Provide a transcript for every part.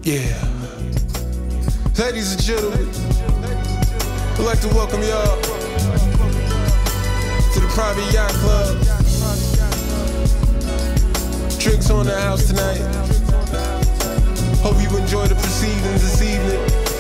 Yeah. Ladies and gentlemen, I'd like to welcome y'all to the Private Yacht Club. Drinks on the house tonight. Hope you enjoy the proceedings this evening.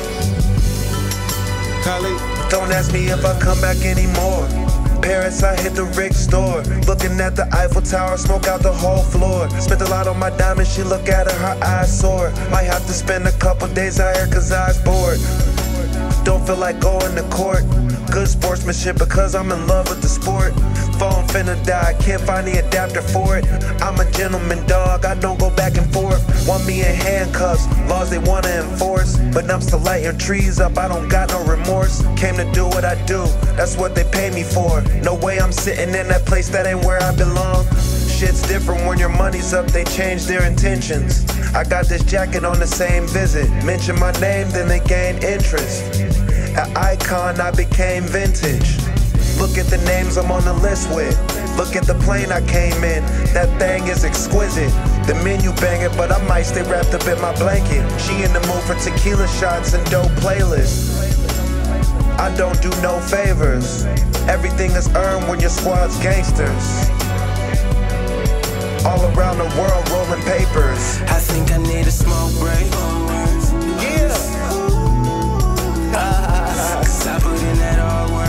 Khalid. Don't ask me if I come back anymore. Paris, I hit the Rick store. Looking at the Eiffel Tower, smoke out the whole floor. Spent a lot on my diamonds, she look at her eyes sore. Might have to spend a couple days out here cause I was bored. Don't feel like going to court. Good sportsmanship because I'm in love with the sport. Phone finna die, can't find the adapter for it. I'm a gentleman dog, I don't go back and forth. Want me in handcuffs, laws they wanna enforce. But I'm still lighting trees up, I don't got no remorse. Came to do what I do, that's what they pay me for. No way I'm sitting in that place, that ain't where I belong. Shit's different when your money's up, they change their intentions. I got this jacket on the same visit. Mention my name, then they gain interest. An icon, I became vintage. Look at the names I'm on the list with. Look at the plane I came in. That thing is exquisite. The menu banging, but I might stay wrapped up in my blanket. She in the mood for tequila shots and dope playlists. I don't do no favors. Everything is earned when your squad's gangsters. All around the world rolling papers. I think I need a smoke break. Yeah. Cause I put in that hard work.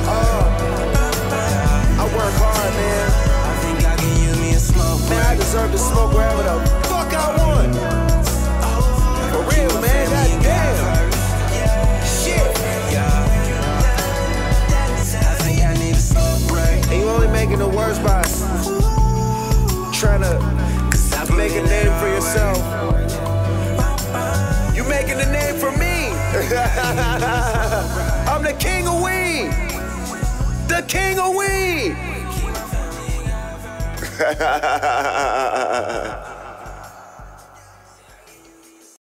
I work hard, man. I think I can use me a smoke break. Man, I deserve to smoke wherever the fuck I want. For real, man. Goddamn. Shit. I think I need a smoke break. And you only making it worse by trying to make a name for yourself. You making a name for me. I'm the king of weed. The king of weed.